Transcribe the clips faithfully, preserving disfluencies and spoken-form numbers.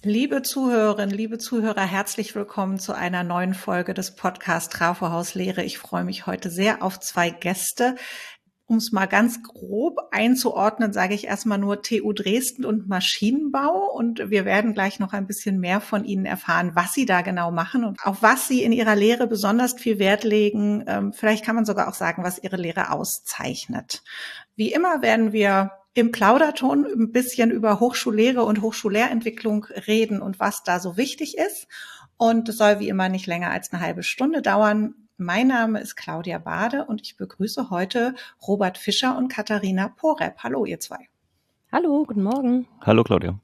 Liebe Zuhörerinnen, liebe Zuhörer, herzlich willkommen zu einer neuen Folge des Podcasts Trafo Haus Lehre. Ich freue mich heute sehr auf zwei Gäste. Um es mal ganz grob einzuordnen, sage ich erstmal nur T U Dresden und Maschinenbau. Und wir werden gleich noch ein bisschen mehr von Ihnen erfahren, was Sie da genau machen und auf was Sie in Ihrer Lehre besonders viel Wert legen. Ähm, vielleicht kann man sogar auch sagen, was Ihre Lehre auszeichnet. Wie immer werden wir im Plauderton ein bisschen über Hochschullehre und Hochschullehrentwicklung reden und was da so wichtig ist. Und es soll wie immer nicht länger als eine halbe Stunde dauern. Mein Name ist Claudia Bade und ich begrüße heute Robert Fischer und Katharina Porep. Hallo, ihr zwei. Hallo, guten Morgen. Hallo, Claudia.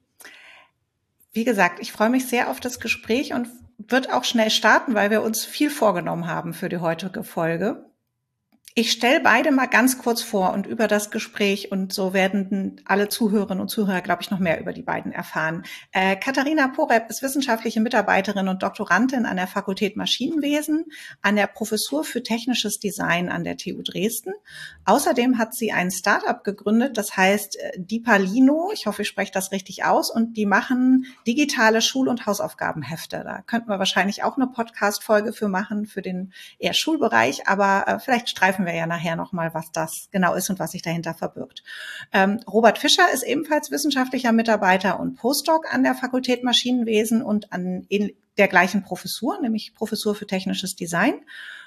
Wie gesagt, ich freue mich sehr auf das Gespräch und wird auch schnell starten, weil wir uns viel vorgenommen haben für die heutige Folge. Ich stelle beide mal ganz kurz vor und über das Gespräch und so werden alle Zuhörerinnen und Zuhörer, glaube ich, noch mehr über die beiden erfahren. Äh, Katharina Porep ist wissenschaftliche Mitarbeiterin und Doktorandin an der Fakultät Maschinenwesen, an der Professur für technisches Design an der T U Dresden. Außerdem hat sie ein Start-up gegründet, das heißt Dipalino, ich hoffe, ich spreche das richtig aus, und die machen digitale Schul- und Hausaufgabenhefte. Da könnten wir wahrscheinlich auch eine Podcast-Folge für machen, für den eher Schulbereich, aber äh, vielleicht streifen wir ja nachher nochmal, was das genau ist und was sich dahinter verbirgt. Ähm, Robert Fischer ist ebenfalls wissenschaftlicher Mitarbeiter und Postdoc an der Fakultät Maschinenwesen und an der gleichen Professur, nämlich Professur für technisches Design.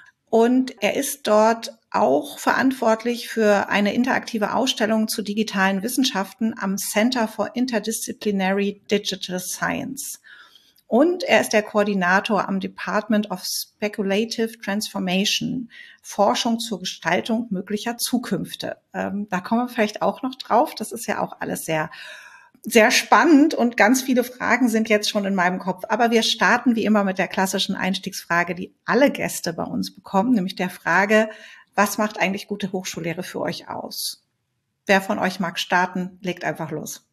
Und er ist dort auch verantwortlich für eine interaktive Ausstellung zu digitalen Wissenschaften am Center for Interdisciplinary Digital Science. Und er ist der Koordinator am Department of Speculative Transformation, Forschung zur Gestaltung möglicher Zukünfte. Ähm, da kommen wir vielleicht auch noch drauf. Das ist ja auch alles sehr, sehr spannend und ganz viele Fragen sind jetzt schon in meinem Kopf. Aber wir starten wie immer mit der klassischen Einstiegsfrage, die alle Gäste bei uns bekommen, nämlich der Frage, was macht eigentlich gute Hochschullehre für euch aus? Wer von euch mag starten? Legt einfach los.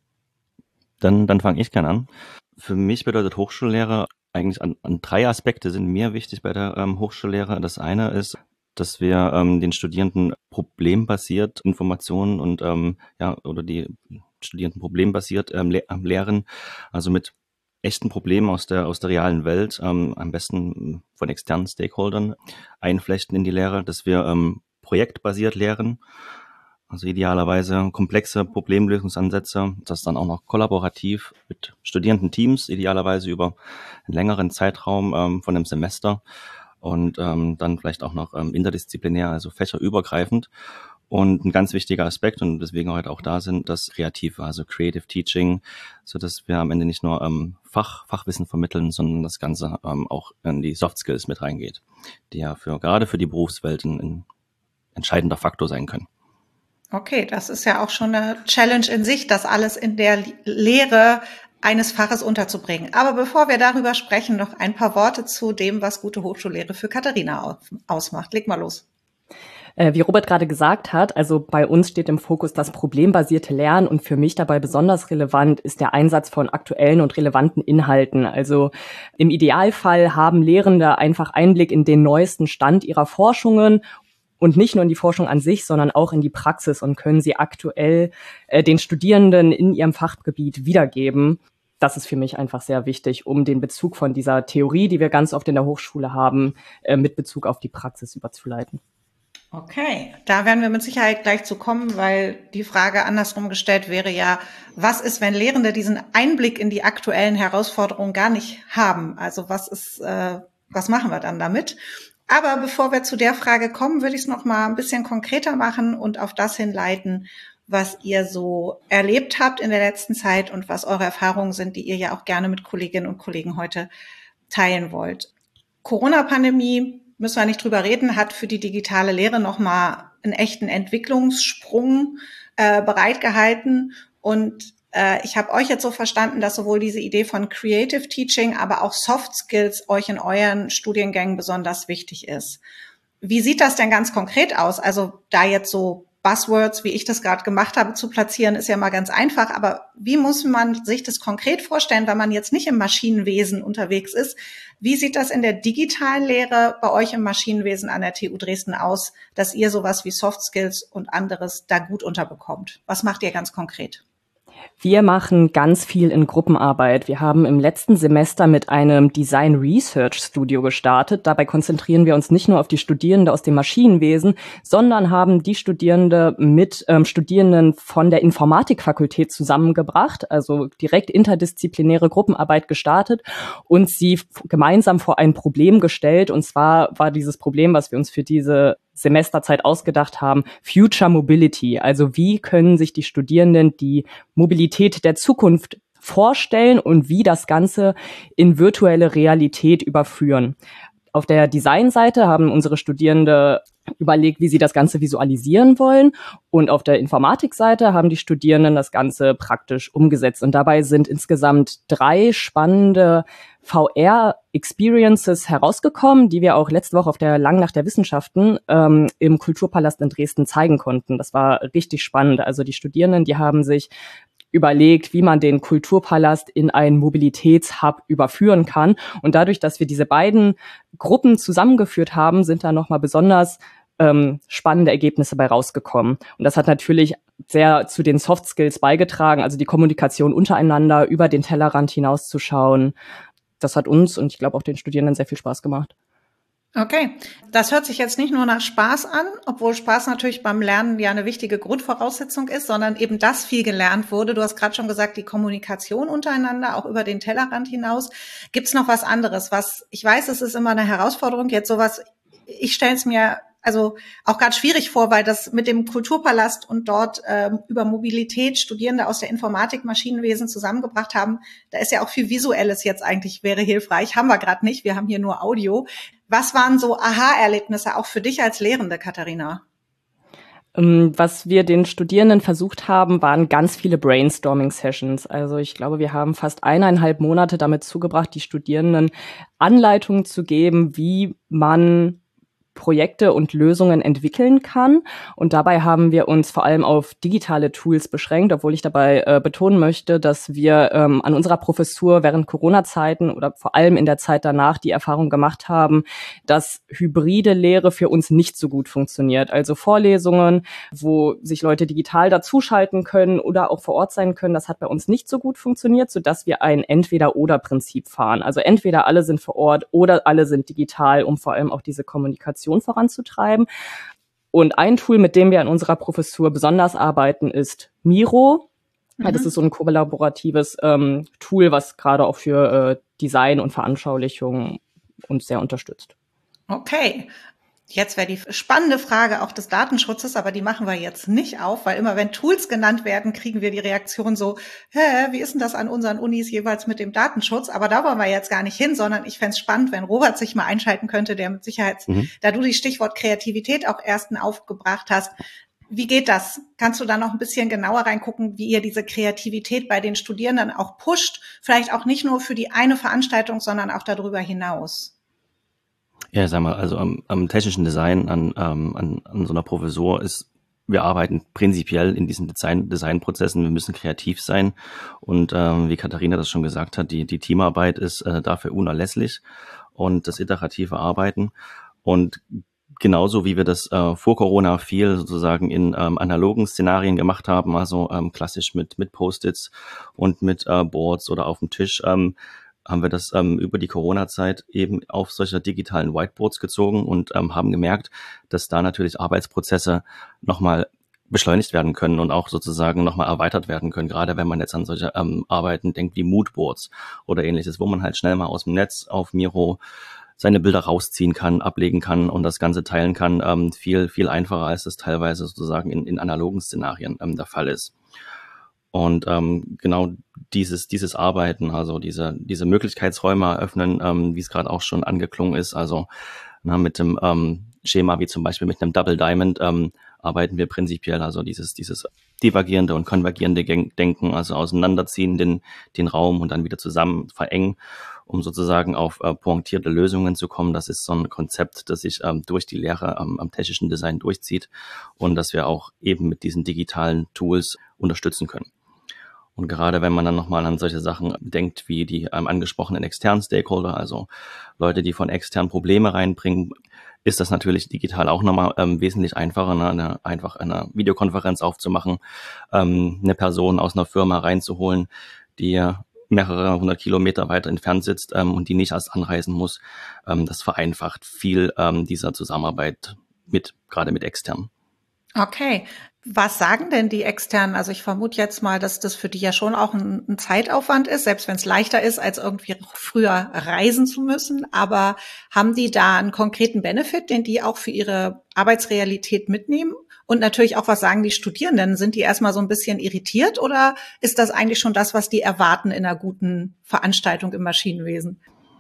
Dann, dann fange ich gerne an. Für mich bedeutet Hochschullehre eigentlich an, an drei Aspekte sind mir wichtig bei der ähm, Hochschullehre. Das eine ist, dass wir ähm, den Studierenden problembasiert Informationen und ähm, ja oder die Studierenden problembasiert ähm, le- lehren, also mit echten Problemen aus der aus der realen Welt, ähm, am besten von externen Stakeholdern einflechten in die Lehre, dass wir ähm, projektbasiert lehren. Also idealerweise komplexe Problemlösungsansätze, das dann auch noch kollaborativ mit Studierendenteams, idealerweise über einen längeren Zeitraum ähm, von einem Semester und ähm, dann vielleicht auch noch ähm, interdisziplinär, also fächerübergreifend. Und ein ganz wichtiger Aspekt, und deswegen heute auch da sind, das Kreative, also Creative Teaching, so dass wir am Ende nicht nur ähm, Fach, Fachwissen vermitteln, sondern das Ganze ähm, auch in die Soft Skills mit reingeht, die ja für gerade für die Berufswelt ein, ein entscheidender Faktor sein können. Okay, das ist ja auch schon eine Challenge in sich, das alles in der Lehre eines Faches unterzubringen. Aber bevor wir darüber sprechen, noch ein paar Worte zu dem, was gute Hochschullehre für Katharina ausmacht. Leg mal los. Wie Robert gerade gesagt hat, also bei uns steht im Fokus das problembasierte Lernen und für mich dabei besonders relevant ist der Einsatz von aktuellen und relevanten Inhalten. Also im Idealfall haben Lehrende einfach Einblick in den neuesten Stand ihrer Forschungen und nicht nur in die Forschung an sich, sondern auch in die Praxis und können sie aktuell äh, den Studierenden in ihrem Fachgebiet wiedergeben. Das ist für mich einfach sehr wichtig, um den Bezug von dieser Theorie, die wir ganz oft in der Hochschule haben, äh, mit Bezug auf die Praxis überzuleiten. Okay, da werden wir mit Sicherheit gleich zu kommen, weil die Frage andersrum gestellt wäre ja, was ist, wenn Lehrende diesen Einblick in die aktuellen Herausforderungen gar nicht haben? Also was ist, äh, was machen wir dann damit? Aber bevor wir zu der Frage kommen, würde ich es noch mal ein bisschen konkreter machen und auf das hinleiten, was ihr so erlebt habt in der letzten Zeit und was eure Erfahrungen sind, die ihr ja auch gerne mit Kolleginnen und Kollegen heute teilen wollt. Corona-Pandemie, müssen wir nicht drüber reden, hat für die digitale Lehre noch mal einen echten Entwicklungssprung äh, bereitgehalten. Und äh, ich habe euch jetzt so verstanden, dass sowohl diese Idee von Creative Teaching, aber auch Soft Skills euch in euren Studiengängen besonders wichtig ist. Wie sieht das denn ganz konkret aus? Also da jetzt so Buzzwords, wie ich das gerade gemacht habe, zu platzieren, ist ja mal ganz einfach. Aber wie muss man sich das konkret vorstellen, wenn man jetzt nicht im Maschinenwesen unterwegs ist? Wie sieht das in der digitalen Lehre bei euch im Maschinenwesen an der T U Dresden aus, dass ihr sowas wie Soft Skills und anderes da gut unterbekommt? Was macht ihr ganz konkret? Wir machen ganz viel in Gruppenarbeit. Wir haben im letzten Semester mit einem Design Research Studio gestartet. Dabei konzentrieren wir uns nicht nur auf die Studierende aus dem Maschinenwesen, sondern haben die Studierende mit ähm, Studierenden von der Informatikfakultät zusammengebracht, also direkt interdisziplinäre Gruppenarbeit gestartet und sie f- gemeinsam vor ein Problem gestellt. Und zwar war dieses Problem, was wir uns für diese Semesterzeit ausgedacht haben, Future Mobility. Also wie können sich die Studierenden die Mobilität der Zukunft vorstellen und wie das Ganze in virtuelle Realität überführen. Auf der Designseite haben unsere Studierende überlegt, wie sie das Ganze visualisieren wollen. Und auf der Informatikseite haben die Studierenden das Ganze praktisch umgesetzt. Und dabei sind insgesamt drei spannende V R-Experiences herausgekommen, die wir auch letzte Woche auf der Langnacht der Wissenschaften ähm, im Kulturpalast in Dresden zeigen konnten. Das war richtig spannend. Also die Studierenden, die haben sich überlegt, wie man den Kulturpalast in einen Mobilitätshub überführen kann. Und dadurch, dass wir diese beiden Gruppen zusammengeführt haben, sind da nochmal besonders ähm, spannende Ergebnisse bei rausgekommen. Und das hat natürlich sehr zu den Soft Skills beigetragen, also die Kommunikation untereinander, über den Tellerrand hinauszuschauen. Das hat uns und ich glaube auch den Studierenden sehr viel Spaß gemacht. Okay, das hört sich jetzt nicht nur nach Spaß an, obwohl Spaß natürlich beim Lernen ja eine wichtige Grundvoraussetzung ist, sondern eben, dass viel gelernt wurde. Du hast gerade schon gesagt, die Kommunikation untereinander, auch über den Tellerrand hinaus. Gibt es noch was anderes? Was ich weiß, es ist immer eine Herausforderung, jetzt sowas, ich stelle es mir also auch ganz schwierig vor, weil das mit dem Kulturpalast und dort ähm, über Mobilität Studierende aus der Informatik, Maschinenwesen zusammengebracht haben. Da ist ja auch viel Visuelles jetzt eigentlich, wäre hilfreich. Haben wir gerade nicht, wir haben hier nur Audio. Was waren so Aha-Erlebnisse auch für dich als Lehrende, Katharina? Was wir den Studierenden versucht haben, waren ganz viele Brainstorming-Sessions. Also ich glaube, wir haben fast eineinhalb Monate damit zugebracht, die Studierenden Anleitungen zu geben, wie man Projekte und Lösungen entwickeln kann. Und dabei haben wir uns vor allem auf digitale Tools beschränkt, obwohl ich dabei äh, betonen möchte, dass wir ähm, an unserer Professur während Corona-Zeiten oder vor allem in der Zeit danach die Erfahrung gemacht haben, dass hybride Lehre für uns nicht so gut funktioniert. Also Vorlesungen, wo sich Leute digital dazuschalten können oder auch vor Ort sein können, das hat bei uns nicht so gut funktioniert, sodass wir ein Entweder-oder-Prinzip fahren. Also entweder alle sind vor Ort oder alle sind digital, um vor allem auch diese Kommunikation voranzutreiben. Und ein Tool, mit dem wir an unserer Professur besonders arbeiten, ist Miro. Mhm. Das ist so ein kollaboratives ähm, Tool, was gerade auch für äh, Design und Veranschaulichung uns sehr unterstützt. Okay. Jetzt wäre die spannende Frage auch des Datenschutzes, aber die machen wir jetzt nicht auf, weil immer wenn Tools genannt werden, kriegen wir die Reaktion so, hä, wie ist denn das an unseren Unis jeweils mit dem Datenschutz? Aber da wollen wir jetzt gar nicht hin, sondern ich fände es spannend, wenn Robert sich mal einschalten könnte, der mit Sicherheit, mhm. da du die Stichwort Kreativität auch ersten aufgebracht hast. Wie geht das? Kannst du da noch ein bisschen genauer reingucken, wie ihr diese Kreativität bei den Studierenden auch pusht? Vielleicht auch nicht nur für die eine Veranstaltung, sondern auch darüber hinaus. Ja, sag mal, also am, am technischen Design, an, ähm, an, an so einer Professur ist, wir arbeiten prinzipiell in diesen Design, Designprozessen, wir müssen kreativ sein und ähm, wie Katharina das schon gesagt hat, die, die Teamarbeit ist äh, dafür unerlässlich und das iterative Arbeiten und genauso wie wir das äh, vor Corona viel sozusagen in ähm, analogen Szenarien gemacht haben, also ähm, klassisch mit, mit Post-its und mit äh, Boards oder auf dem Tisch, ähm, haben wir das ähm, über die Corona-Zeit eben auf solche digitalen Whiteboards gezogen und ähm, haben gemerkt, dass da natürlich Arbeitsprozesse nochmal beschleunigt werden können und auch sozusagen nochmal erweitert werden können, gerade wenn man jetzt an solche ähm, Arbeiten denkt wie Moodboards oder ähnliches, wo man halt schnell mal aus dem Netz auf Miro seine Bilder rausziehen kann, ablegen kann und das Ganze teilen kann, ähm, viel, viel einfacher, als es teilweise sozusagen in, in analogen Szenarien ähm, der Fall ist. Und ähm, genau dieses dieses Arbeiten, also diese diese Möglichkeitsräume eröffnen, ähm, wie es gerade auch schon angeklungen ist, also na, mit dem ähm, Schema wie zum Beispiel mit einem Double Diamond ähm, arbeiten wir prinzipiell, also dieses dieses divergierende und konvergierende Denken, also auseinanderziehen den den Raum und dann wieder zusammen verengen, um sozusagen auf äh, pointierte Lösungen zu kommen. Das ist so ein Konzept, das sich ähm, durch die Lehre ähm, am technischen Design durchzieht und das wir auch eben mit diesen digitalen Tools unterstützen können. Und gerade wenn man dann nochmal an solche Sachen denkt, wie die ähm, angesprochenen externen Stakeholder, also Leute, die von extern Probleme reinbringen, ist das natürlich digital auch nochmal ähm, wesentlich einfacher, ne? eine, einfach eine Videokonferenz aufzumachen, ähm, eine Person aus einer Firma reinzuholen, die mehrere hundert Kilometer weiter entfernt sitzt ähm, und die nicht erst anreisen muss. Ähm, das vereinfacht viel ähm, dieser Zusammenarbeit mit, gerade mit externen. Okay. Was sagen denn die Externen? Also ich vermute jetzt mal, dass das für die ja schon auch ein, ein Zeitaufwand ist, selbst wenn es leichter ist, als irgendwie früher reisen zu müssen. Aber haben die da einen konkreten Benefit, den die auch für ihre Arbeitsrealität mitnehmen? Und natürlich auch, was sagen die Studierenden? Sind die erstmal so ein bisschen irritiert oder ist das eigentlich schon das, was die erwarten in einer guten Veranstaltung im Maschinenwesen?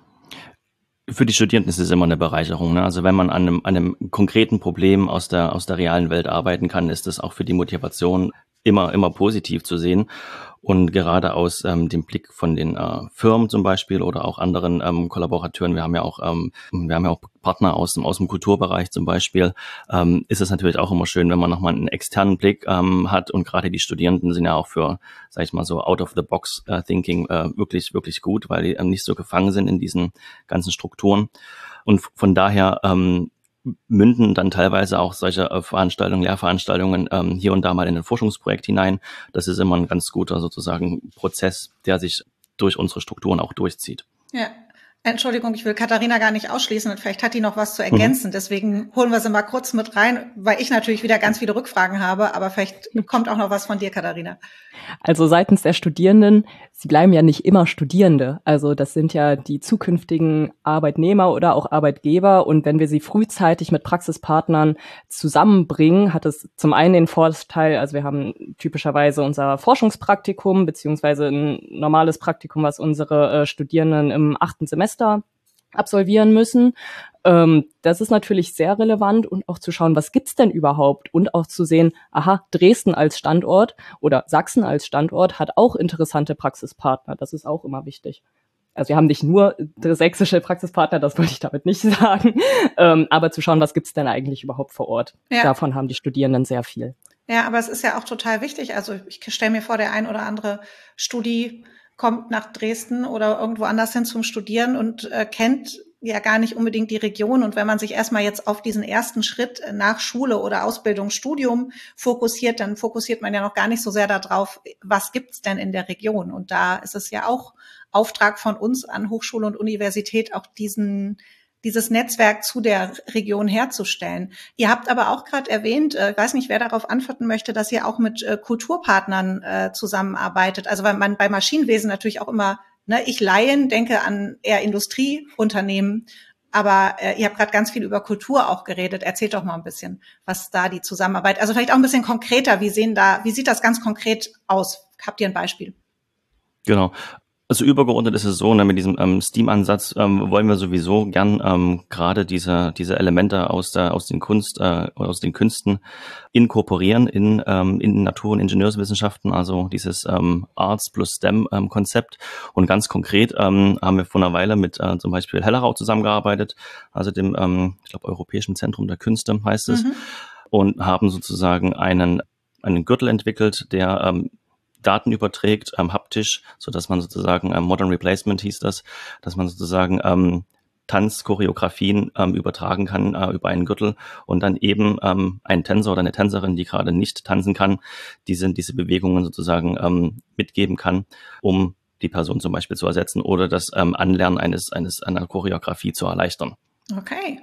Für die Studierenden ist es immer eine Bereicherung, ne? Also wenn man an einem, an einem konkreten Problem aus der, aus der realen Welt arbeiten kann, ist das auch für die Motivation immer, immer positiv zu sehen. Und gerade aus ähm, dem Blick von den äh, Firmen zum Beispiel oder auch anderen ähm, Kollaborateuren, wir haben ja auch, ähm, wir haben ja auch Partner aus dem, aus dem Kulturbereich zum Beispiel, ähm, ist es natürlich auch immer schön, wenn man nochmal einen externen Blick ähm, hat. Und gerade die Studierenden sind ja auch für, sag ich mal so, out-of-the-box-Thinking äh, wirklich, wirklich gut, weil die ähm, nicht so gefangen sind in diesen ganzen Strukturen. Und von daher ähm, münden dann teilweise auch solche äh, Veranstaltungen, Lehrveranstaltungen ähm, hier und da mal in ein Forschungsprojekt hinein. Das ist immer ein ganz guter sozusagen Prozess, der sich durch unsere Strukturen auch durchzieht. Ja. Entschuldigung, ich will Katharina gar nicht ausschließen und vielleicht hat die noch was zu ergänzen. Mhm. Deswegen holen wir sie mal kurz mit rein, weil ich natürlich wieder ganz viele Rückfragen habe, aber vielleicht kommt auch noch was von dir, Katharina. Also seitens der Studierenden, sie bleiben ja nicht immer Studierende. Also das sind ja die zukünftigen Arbeitnehmer oder auch Arbeitgeber. Und wenn wir sie frühzeitig mit Praxispartnern zusammenbringen, hat es zum einen den Vorteil, also wir haben typischerweise unser Forschungspraktikum beziehungsweise ein normales Praktikum, was unsere äh, Studierenden im achten Semester absolvieren müssen. Ähm, das ist natürlich sehr relevant und auch zu schauen, was gibt's denn überhaupt und auch zu sehen, aha, Dresden als Standort oder Sachsen als Standort hat auch interessante Praxispartner. Das ist auch immer wichtig. Also wir haben nicht nur sächsische Praxispartner, das wollte ich damit nicht sagen, ähm, aber zu schauen, was gibt's denn eigentlich überhaupt vor Ort. Ja. Davon haben die Studierenden sehr viel. Ja, aber es ist ja auch total wichtig. Also ich stelle mir vor, der ein oder andere Studi kommt nach Dresden oder irgendwo anders hin zum Studieren und äh, kennt ja gar nicht unbedingt die Region. Und wenn man sich erstmal jetzt auf diesen ersten Schritt nach Schule oder Ausbildung, Studium fokussiert, dann fokussiert man ja noch gar nicht so sehr darauf, was gibt's denn in der Region. Und da ist es ja auch Auftrag von uns an Hochschule und Universität, auch diesen dieses Netzwerk zu der Region herzustellen. Ihr habt aber auch gerade erwähnt, ich weiß nicht, wer darauf antworten möchte, dass ihr auch mit äh, Kulturpartnern äh, zusammenarbeitet. Also weil man bei Maschinenwesen natürlich auch immer, ne, ich Laien denke an eher Industrieunternehmen, aber äh, ihr habt gerade ganz viel über Kultur auch geredet. Erzählt doch mal ein bisschen, was da die Zusammenarbeit, also vielleicht auch ein bisschen konkreter, wie sehen da, wie sieht das ganz konkret aus? Habt ihr ein Beispiel? Genau. Also übergeordnet ist es so, ne, mit diesem ähm, Steam-Ansatz ähm, wollen wir sowieso gern ähm, gerade diese diese Elemente aus der aus den Kunst äh, aus den Künsten inkorporieren in ähm, in Natur- und Ingenieurswissenschaften, also dieses ähm, Arts plus STEM ähm, Konzept. Und ganz konkret ähm, haben wir vor einer Weile mit äh, zum Beispiel Hellerau zusammengearbeitet, also dem ähm, ich glaube Europäischen Zentrum der Künste heißt es, mhm. und haben sozusagen einen einen Gürtel entwickelt, der ähm, Daten überträgt, ähm, haptisch, so dass man sozusagen ähm, Modern Replacement hieß das, dass man sozusagen ähm, Tanzchoreografien ähm, übertragen kann äh, über einen Gürtel und dann eben ähm, ein Tänzer oder eine Tänzerin, die gerade nicht tanzen kann, diese diese Bewegungen sozusagen ähm, mitgeben kann, um die Person zum Beispiel zu ersetzen oder das ähm, Anlernen eines eines einer Choreografie zu erleichtern. Okay.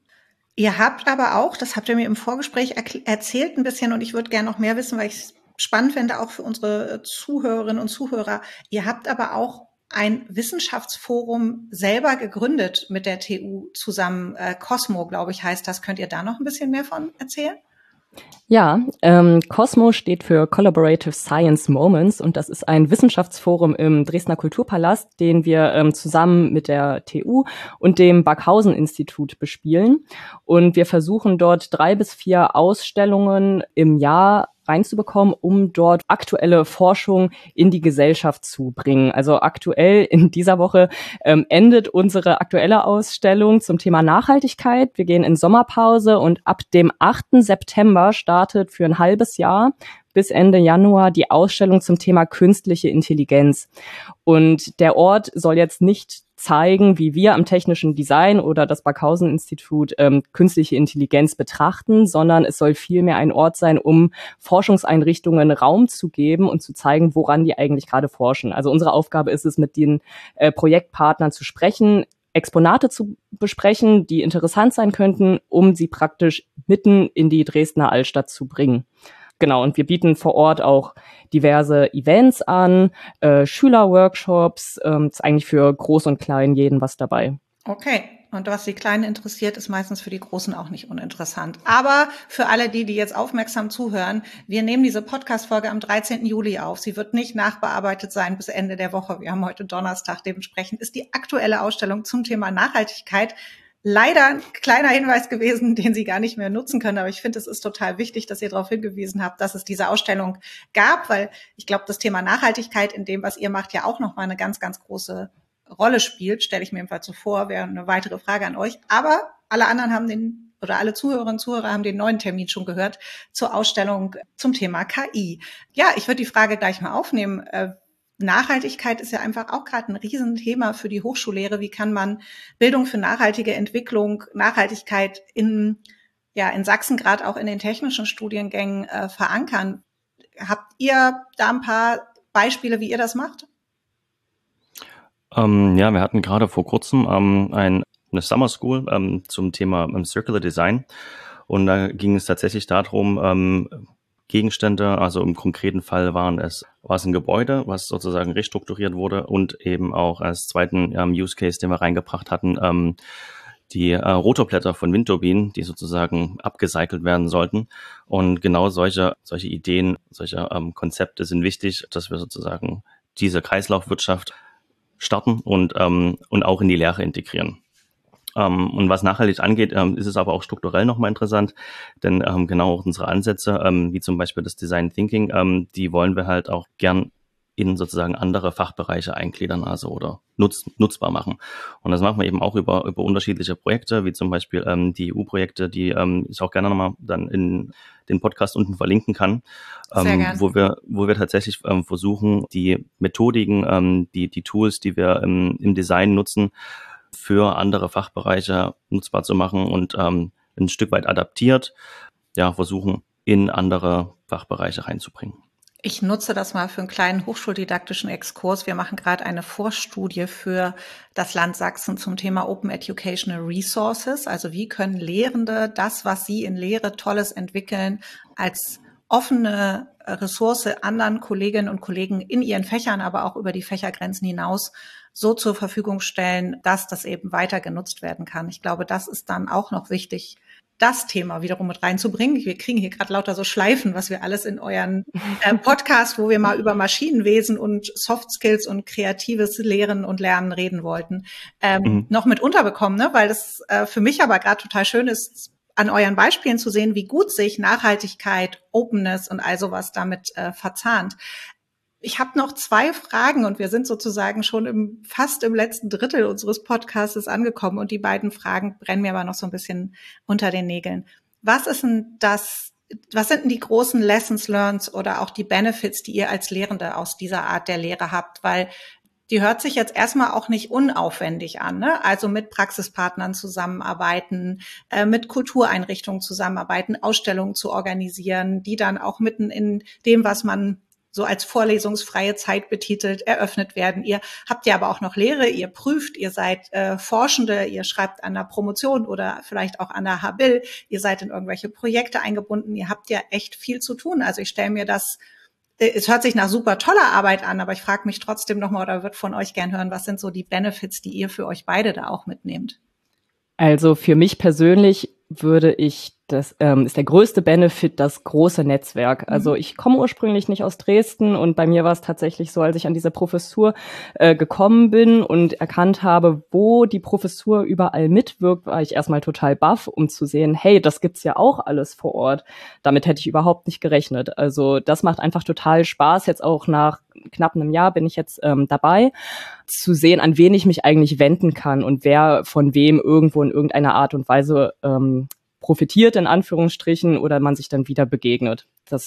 Ihr habt aber auch, das habt ihr mir im Vorgespräch erzählt ein bisschen und ich würde gerne noch mehr wissen, weil ich spannend finde, auch für unsere Zuhörerinnen und Zuhörer. Ihr habt aber auch ein Wissenschaftsforum selber gegründet mit der T U zusammen. Äh, Cosmo, glaube ich, heißt das. Könnt ihr da noch ein bisschen mehr von erzählen? Ja, ähm, Cosmo steht für Collaborative Science Moments und das ist ein Wissenschaftsforum im Dresdner Kulturpalast, den wir ähm, zusammen mit der T U und dem Backhausen-Institut bespielen. Und wir versuchen dort drei bis vier Ausstellungen im Jahr reinzubekommen, um dort aktuelle Forschung in die Gesellschaft zu bringen. Also aktuell in dieser Woche ähm, endet unsere aktuelle Ausstellung zum Thema Nachhaltigkeit. Wir gehen in Sommerpause und ab dem achten September startet für ein halbes Jahr bis Ende Januar die Ausstellung zum Thema künstliche Intelligenz. Und der Ort soll jetzt nicht zeigen, wie wir am Technischen Design oder das Barkhausen-Institut ähm, künstliche Intelligenz betrachten, sondern es soll vielmehr ein Ort sein, um Forschungseinrichtungen Raum zu geben und zu zeigen, woran die eigentlich gerade forschen. Also unsere Aufgabe ist es, mit den äh, Projektpartnern zu sprechen, Exponate zu besprechen, die interessant sein könnten, um sie praktisch mitten in die Dresdner Altstadt zu bringen. Genau, und wir bieten vor Ort auch diverse Events an, äh, Schülerworkshops, ähm, ist eigentlich für Groß und Klein jeden was dabei. Okay, und was die Kleinen interessiert, ist meistens für die Großen auch nicht uninteressant. Aber für alle die, die jetzt aufmerksam zuhören, wir nehmen diese Podcast-Folge am dreizehnten Juli auf. Sie wird nicht nachbearbeitet sein bis Ende der Woche. Wir haben heute Donnerstag, dementsprechend ist die aktuelle Ausstellung zum Thema Nachhaltigkeit leider ein kleiner Hinweis gewesen, den Sie gar nicht mehr nutzen können. Aber ich finde, es ist total wichtig, dass ihr darauf hingewiesen habt, dass es diese Ausstellung gab, weil ich glaube, das Thema Nachhaltigkeit in dem, was ihr macht, ja auch nochmal eine ganz, ganz große Rolle spielt, stelle ich mir jedenfalls so vor, wäre eine weitere Frage an euch. Aber alle anderen haben den, oder alle Zuhörerinnen und Zuhörer haben den neuen Termin schon gehört zur Ausstellung zum Thema K I. Ja, ich würde die Frage gleich mal aufnehmen. Nachhaltigkeit ist ja einfach auch gerade ein Riesenthema für die Hochschullehre. Wie kann man Bildung für nachhaltige Entwicklung, Nachhaltigkeit in, ja, in Sachsen gerade auch in den technischen Studiengängen äh, verankern? Habt ihr da ein paar Beispiele, wie ihr das macht? Ähm, ja, wir hatten gerade vor kurzem ähm, ein, eine Summer School ähm, zum Thema ähm, Circular Design. Und da ging es tatsächlich darum, ähm, Gegenstände, also im konkreten Fall waren es, war es ein Gebäude, was sozusagen restrukturiert wurde und eben auch als zweiten ähm, Use Case, den wir reingebracht hatten, ähm, die äh, Rotorblätter von Windturbinen, die sozusagen abgecycelt werden sollten. Und genau solche, solche Ideen, solche ähm, Konzepte sind wichtig, dass wir sozusagen diese Kreislaufwirtschaft starten und, ähm, und auch in die Lehre integrieren. Um, und was nachhaltig angeht, ähm, ist es aber auch strukturell nochmal interessant, denn ähm, genau auch unsere Ansätze, ähm, wie zum Beispiel das Design Thinking, ähm, die wollen wir halt auch gern in sozusagen andere Fachbereiche eingliedern, also oder nutz, nutzbar machen. Und das machen wir eben auch über über unterschiedliche Projekte, wie zum Beispiel ähm, die E U-Projekte, die ähm, ich auch gerne nochmal dann in den Podcast unten verlinken kann, ähm, wo wir wo wir tatsächlich ähm, versuchen, die Methodiken, ähm, die die Tools, die wir im, im Design nutzen, für andere Fachbereiche nutzbar zu machen und ähm, ein Stück weit adaptiert, ja, versuchen, in andere Fachbereiche reinzubringen. Ich nutze das mal für einen kleinen hochschuldidaktischen Exkurs. Wir machen gerade eine Vorstudie für das Land Sachsen zum Thema Open Educational Resources. Also wie können Lehrende das, was sie in Lehre Tolles entwickeln, als offene Ressource anderen Kolleginnen und Kollegen in ihren Fächern, aber auch über die Fächergrenzen hinaus so zur Verfügung stellen, dass das eben weiter genutzt werden kann. Ich glaube, das ist dann auch noch wichtig, das Thema wiederum mit reinzubringen. Wir kriegen hier gerade lauter so Schleifen, was wir alles in euren äh, Podcast, wo wir mal über Maschinenwesen und Soft Skills und kreatives Lehren und Lernen reden wollten, ähm, mhm. noch mit unterbekommen, ne? Weil das äh, für mich aber gerade total schön ist, an euren Beispielen zu sehen, wie gut sich Nachhaltigkeit, Openness und all sowas damit äh, verzahnt. Ich habe noch zwei Fragen und wir sind sozusagen schon im, fast im letzten Drittel unseres Podcasts angekommen und die beiden Fragen brennen mir aber noch so ein bisschen unter den Nägeln. Was ist denn das, was sind denn die großen Lessons learned oder auch die Benefits, die ihr als Lehrende aus dieser Art der Lehre habt? Weil die hört sich jetzt erstmal auch nicht unaufwendig an, ne? Also mit Praxispartnern zusammenarbeiten, äh, mit Kultureinrichtungen zusammenarbeiten, Ausstellungen zu organisieren, die dann auch mitten in dem, was man so als vorlesungsfreie Zeit betitelt, eröffnet werden. Ihr habt ja aber auch noch Lehre, ihr prüft, ihr seid äh, Forschende, ihr schreibt an der Promotion oder vielleicht auch an der Habil, ihr seid in irgendwelche Projekte eingebunden, ihr habt ja echt viel zu tun. Also ich stelle mir das, äh, es hört sich nach super toller Arbeit an, aber ich frage mich trotzdem nochmal oder würde von euch gern hören, was sind so die Benefits, die ihr für euch beide da auch mitnehmt? Also für mich persönlich würde ich, das ähm, ist der größte Benefit, das große Netzwerk. Also ich komme ursprünglich nicht aus Dresden und bei mir war es tatsächlich so, als ich an diese Professur äh, gekommen bin und erkannt habe, wo die Professur überall mitwirkt, war ich erstmal total baff, um zu sehen, hey, das gibt's ja auch alles vor Ort. Damit hätte ich überhaupt nicht gerechnet. Also das macht einfach total Spaß. Jetzt auch nach knapp einem Jahr bin ich jetzt ähm, dabei, zu sehen, an wen ich mich eigentlich wenden kann und wer von wem irgendwo in irgendeiner Art und Weise ähm, profitiert, in Anführungsstrichen, oder man sich dann wieder begegnet. Das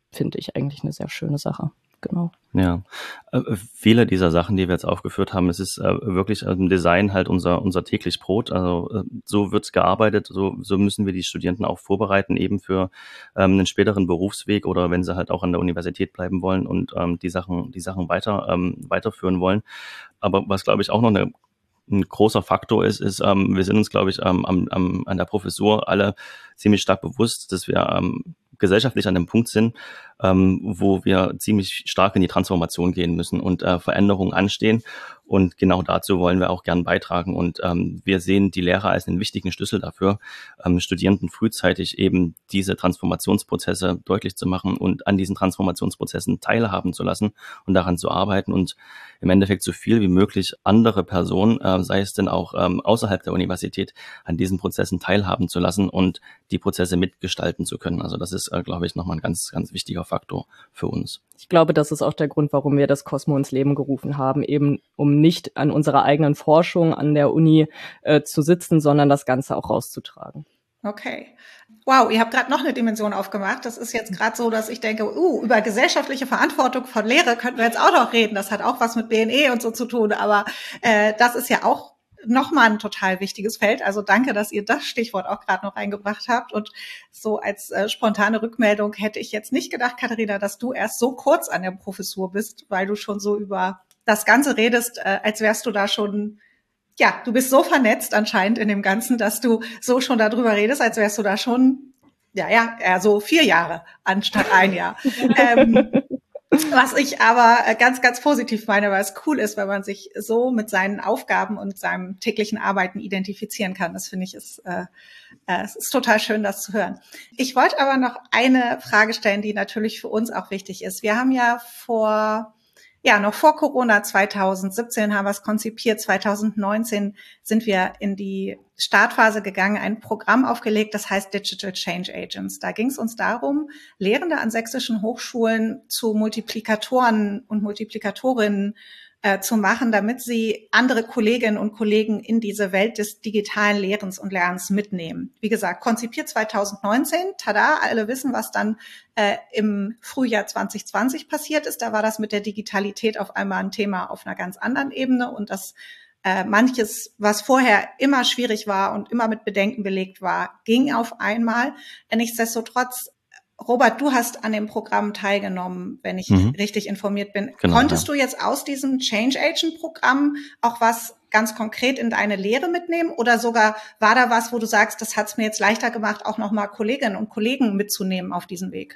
finde ich eigentlich eine sehr schöne Sache. Genau. Ja, äh, viele dieser Sachen, die wir jetzt aufgeführt haben, es ist äh, wirklich im Design halt unser unser täglich Brot. Also äh, so wird gearbeitet, so so müssen wir die Studierenden auch vorbereiten, eben für ähm, einen späteren Berufsweg oder wenn sie halt auch an der Universität bleiben wollen und ähm, die Sachen die Sachen weiter ähm, weiterführen wollen. Aber was, glaube ich, auch noch eine ein großer Faktor ist, ist, ähm, wir sind uns, glaube ich, ähm, am, am, an der Professur alle ziemlich stark bewusst, dass wir ähm, gesellschaftlich an dem Punkt sind, ähm, wo wir ziemlich stark in die Transformation gehen müssen und äh, Veränderungen anstehen. Und genau dazu wollen wir auch gern beitragen. Und ähm, wir sehen die Lehre als einen wichtigen Schlüssel dafür, ähm, Studierenden frühzeitig eben diese Transformationsprozesse deutlich zu machen und an diesen Transformationsprozessen teilhaben zu lassen und daran zu arbeiten und im Endeffekt so viel wie möglich andere Personen, äh, sei es denn auch ähm, außerhalb der Universität, an diesen Prozessen teilhaben zu lassen und die Prozesse mitgestalten zu können. Also das ist, äh, glaube ich, nochmal ein ganz, ganz wichtiger Faktor für uns. Ich glaube, das ist auch der Grund, warum wir das Cosmo ins Leben gerufen haben, eben um nicht an unserer eigenen Forschung an der Uni äh, zu sitzen, sondern das Ganze auch rauszutragen. Okay. Wow, ihr habt gerade noch eine Dimension aufgemacht. Das ist jetzt gerade so, dass ich denke, uh, über gesellschaftliche Verantwortung von Lehre könnten wir jetzt auch noch reden. Das hat auch was mit B N E und so zu tun, aber äh, das ist ja auch nochmal ein total wichtiges Feld. Also danke, dass ihr das Stichwort auch gerade noch reingebracht habt. Und so als äh, spontane Rückmeldung hätte ich jetzt nicht gedacht, Katharina, dass du erst so kurz an der Professur bist, weil du schon so über das Ganze redest, äh, als wärst du da schon, ja, du bist so vernetzt anscheinend in dem Ganzen, dass du so schon darüber redest, als wärst du da schon, ja, ja, eher so vier Jahre anstatt ein Jahr. ähm, Was ich aber ganz, ganz positiv meine, weil es cool ist, weil man sich so mit seinen Aufgaben und seinem täglichen Arbeiten identifizieren kann. Das finde ich ist, äh, es ist total schön, das zu hören. Ich wollte aber noch eine Frage stellen, die natürlich für uns auch wichtig ist. Wir haben ja vor Ja, noch vor Corona zwanzig siebzehn haben wir es konzipiert. zwanzig neunzehn sind wir in die Startphase gegangen, ein Programm aufgelegt, das heißt Digital Change Agents. Da ging es uns darum, Lehrende an sächsischen Hochschulen zu Multiplikatoren und Multiplikatorinnen äh, zu machen, damit sie andere Kolleginnen und Kollegen in diese Welt des digitalen Lehrens und Lernens mitnehmen. Wie gesagt, konzipiert zwanzig neunzehn, tada, alle wissen, was dann äh, im Frühjahr zwanzig zwanzig passiert ist. Da war das mit der Digitalität auf einmal ein Thema auf einer ganz anderen Ebene und das äh, manches, was vorher immer schwierig war und immer mit Bedenken belegt war, ging auf einmal. Nichtsdestotrotz, Robert, du hast an dem Programm teilgenommen, wenn ich mhm. richtig informiert bin. Genau, Konntest ja. du jetzt aus diesem Change Agent Programm auch was ganz konkret in deine Lehre mitnehmen oder sogar war da was, wo du sagst, das hat es mir jetzt leichter gemacht, auch nochmal Kolleginnen und Kollegen mitzunehmen auf diesem Weg?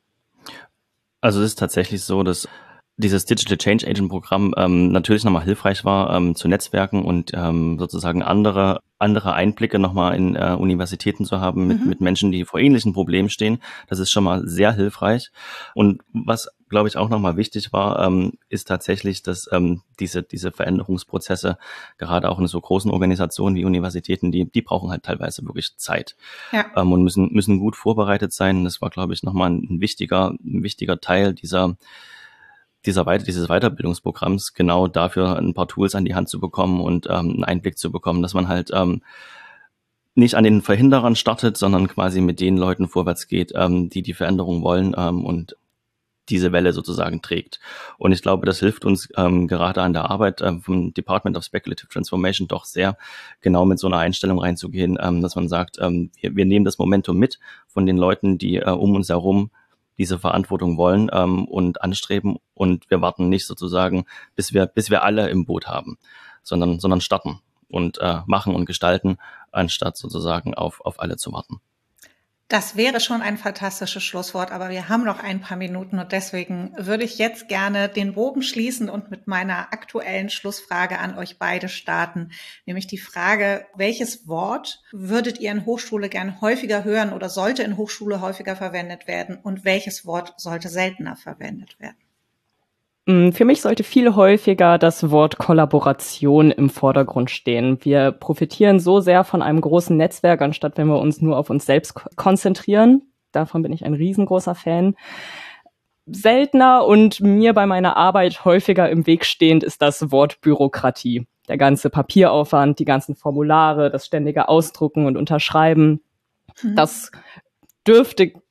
Also es ist tatsächlich so, dass dieses Digital Change Agent Programm ähm, natürlich nochmal hilfreich war, ähm, zu netzwerken und ähm, sozusagen andere andere Einblicke nochmal in äh, Universitäten zu haben mit, mhm. mit Menschen, die vor ähnlichen Problemen stehen. Das ist schon mal sehr hilfreich. Und was, glaube ich, auch nochmal wichtig war, ähm, ist tatsächlich, dass ähm, diese diese Veränderungsprozesse, gerade auch in so großen Organisationen wie Universitäten, die die brauchen halt teilweise wirklich Zeit ja. ähm, und müssen müssen gut vorbereitet sein. Das war, glaube ich, nochmal ein wichtiger ein wichtiger Teil dieser dieser Weite, dieses Weiterbildungsprogramms, genau dafür ein paar Tools an die Hand zu bekommen und ähm, einen Einblick zu bekommen, dass man halt ähm, nicht an den Verhinderern startet, sondern quasi mit den Leuten vorwärts geht, ähm, die die Veränderung wollen ähm, und diese Welle sozusagen trägt. Und ich glaube, das hilft uns ähm, gerade an der Arbeit ähm, vom Department of Speculative Transformation doch sehr, genau mit so einer Einstellung reinzugehen, ähm, dass man sagt, ähm, wir, wir nehmen das Momentum mit von den Leuten, die äh, um uns herum diese Verantwortung wollen ähm, und anstreben und wir warten nicht sozusagen, bis wir bis wir alle im Boot haben, sondern sondern starten und äh, machen und gestalten, anstatt sozusagen auf auf alle zu warten. Das wäre schon ein fantastisches Schlusswort, aber wir haben noch ein paar Minuten und deswegen würde ich jetzt gerne den Bogen schließen und mit meiner aktuellen Schlussfrage an euch beide starten, nämlich die Frage, welches Wort würdet ihr in Hochschule gern häufiger hören oder sollte in Hochschule häufiger verwendet werden und welches Wort sollte seltener verwendet werden? Für mich sollte viel häufiger das Wort Kollaboration im Vordergrund stehen. Wir profitieren so sehr von einem großen Netzwerk, anstatt wenn wir uns nur auf uns selbst konzentrieren. Davon bin ich ein riesengroßer Fan. Seltener und mir bei meiner Arbeit häufiger im Weg stehend ist das Wort Bürokratie. Der ganze Papieraufwand, die ganzen Formulare, das ständige Ausdrucken und Unterschreiben. Mhm. Das dürfte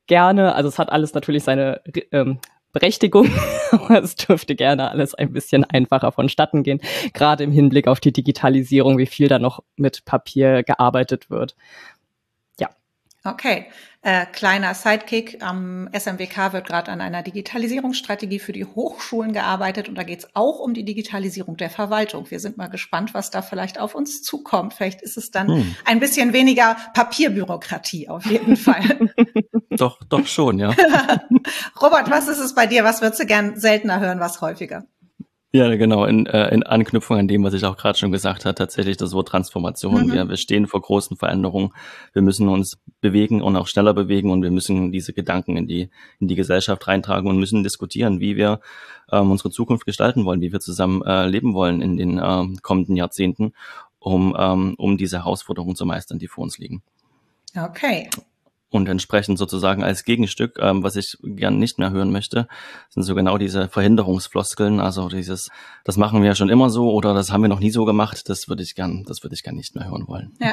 gerne. Also es hat alles natürlich seine ähm, Berechtigung, aber es dürfte gerne alles ein bisschen einfacher vonstatten gehen, gerade im Hinblick auf die Digitalisierung, wie viel da noch mit Papier gearbeitet wird. Ja. Okay, äh, kleiner Sidekick. Am S M W K wird gerade an einer Digitalisierungsstrategie für die Hochschulen gearbeitet und da geht es auch um die Digitalisierung der Verwaltung. Wir sind mal gespannt, was da vielleicht auf uns zukommt. Vielleicht ist es dann hm. ein bisschen weniger Papierbürokratie auf jeden Fall. Doch, doch schon, ja. Robert, was ist es bei dir? Was würdest du gern seltener hören, was häufiger? Ja, genau, in, äh, in Anknüpfung an dem, was ich auch gerade schon gesagt habe, tatsächlich das Wort Transformation. Mhm. Wir, wir stehen vor großen Veränderungen. Wir müssen uns bewegen und auch schneller bewegen und wir müssen diese Gedanken in die in die Gesellschaft reintragen und müssen diskutieren, wie wir ähm, unsere Zukunft gestalten wollen, wie wir zusammen äh, leben wollen in den äh, kommenden Jahrzehnten, um ähm, um diese Herausforderungen zu meistern, die vor uns liegen. Okay. Und entsprechend sozusagen als Gegenstück, ähm, was ich gern nicht mehr hören möchte, sind so genau diese Verhinderungsfloskeln, also dieses, das machen wir ja schon immer so oder das haben wir noch nie so gemacht, das würde ich gern, das würde ich gern nicht mehr hören wollen. Ja.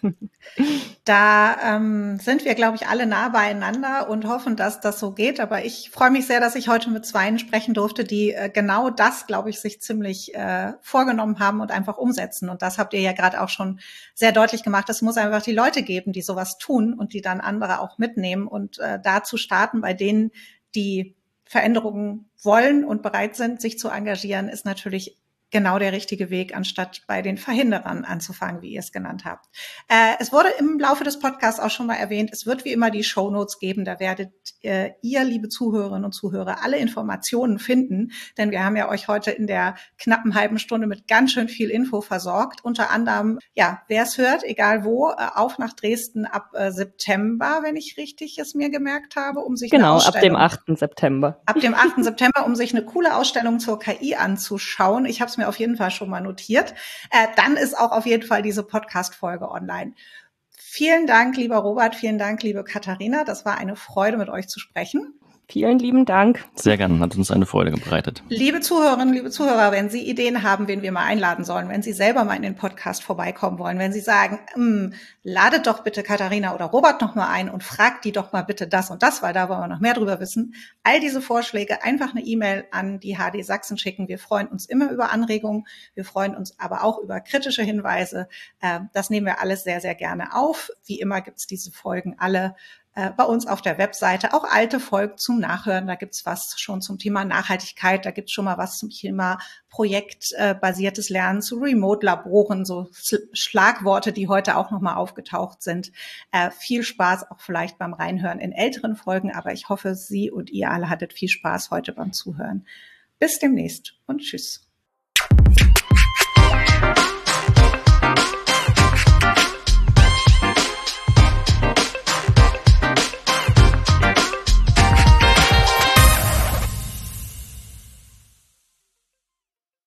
Da ähm, sind wir, glaube ich, alle nah beieinander und hoffen, dass das so geht. Aber ich freue mich sehr, dass ich heute mit Zweien sprechen durfte, die äh, genau das, glaube ich, sich ziemlich äh, vorgenommen haben und einfach umsetzen. Und das habt ihr ja gerade auch schon sehr deutlich gemacht. Es muss einfach die Leute geben, die sowas tun und die dann andere auch mitnehmen. Und äh, da zu starten bei denen, die Veränderungen wollen und bereit sind, sich zu engagieren, ist natürlich genau der richtige Weg, anstatt bei den Verhinderern anzufangen, wie ihr es genannt habt. Äh, es wurde im Laufe des Podcasts auch schon mal erwähnt, es wird wie immer die Shownotes geben, da werdet äh, ihr, liebe Zuhörerinnen und Zuhörer, alle Informationen finden, denn wir haben ja euch heute in der knappen halben Stunde mit ganz schön viel Info versorgt, unter anderem, ja, wer es hört, egal wo, äh, auf nach Dresden ab äh, September, wenn ich richtig es mir gemerkt habe, um sich genau, eine Ausstellung... Genau, ab dem achten September. Ab dem achten September, um sich eine coole Ausstellung zur K I anzuschauen. Ich habe mir auf jeden Fall schon mal notiert. Äh, dann ist auch auf jeden Fall diese Podcast-Folge online. Vielen Dank, lieber Robert. Vielen Dank, liebe Katharina. Das war eine Freude, mit euch zu sprechen. Vielen lieben Dank. Sehr gerne, hat uns eine Freude bereitet. Liebe Zuhörerinnen, liebe Zuhörer, wenn Sie Ideen haben, wen wir mal einladen sollen, wenn Sie selber mal in den Podcast vorbeikommen wollen, wenn Sie sagen, ladet doch bitte Katharina oder Robert noch mal ein und fragt die doch mal bitte das und das, weil da wollen wir noch mehr drüber wissen. All diese Vorschläge einfach eine E-Mail an die H D Sachsen schicken. Wir freuen uns immer über Anregungen. Wir freuen uns aber auch über kritische Hinweise. Das nehmen wir alles sehr, sehr gerne auf. Wie immer gibt es diese Folgen alle bei uns auf der Webseite, auch alte Folgen zum Nachhören. Da gibt's was schon zum Thema Nachhaltigkeit, da gibt's schon mal was zum Thema projektbasiertes Lernen, zu Remote-Laboren, so Schlagworte, die heute auch nochmal aufgetaucht sind. Äh, viel Spaß auch vielleicht beim Reinhören in älteren Folgen, aber ich hoffe, Sie und ihr alle hattet viel Spaß heute beim Zuhören. Bis demnächst und tschüss.